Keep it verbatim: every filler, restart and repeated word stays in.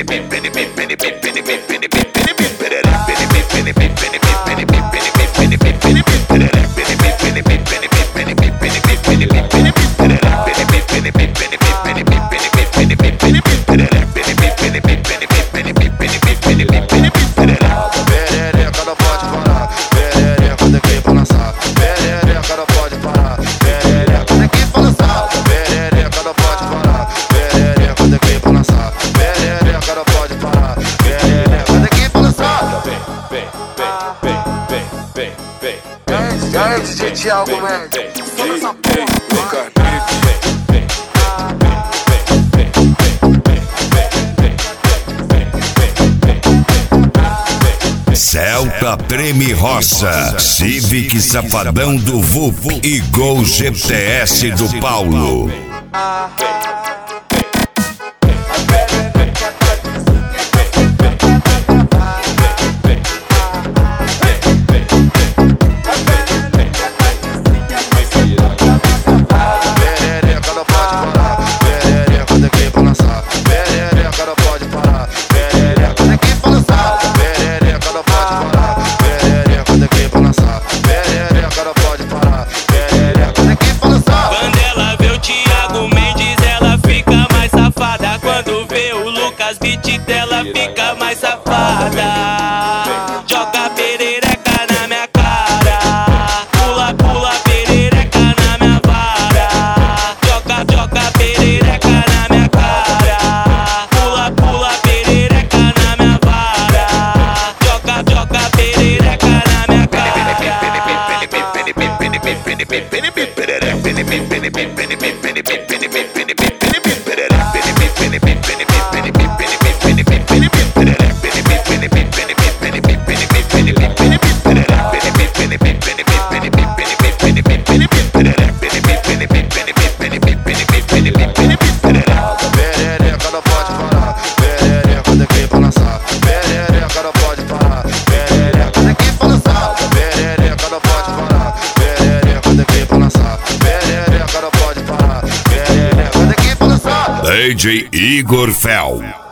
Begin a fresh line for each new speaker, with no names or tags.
E aí, D J Thiago Mendes, toda essa porra.
Celta Preme Roça, Civic Safadão do V U P e Gol G T S do Paulo.
As beat dela fica mais safada. Joga perereca na minha cara. Pula, pula perereca na minha vara. Joga, joga perereca na minha cara. Pula, pula perereca na minha vara. Joga, joga perereca na minha cara.
D J Igor Fel.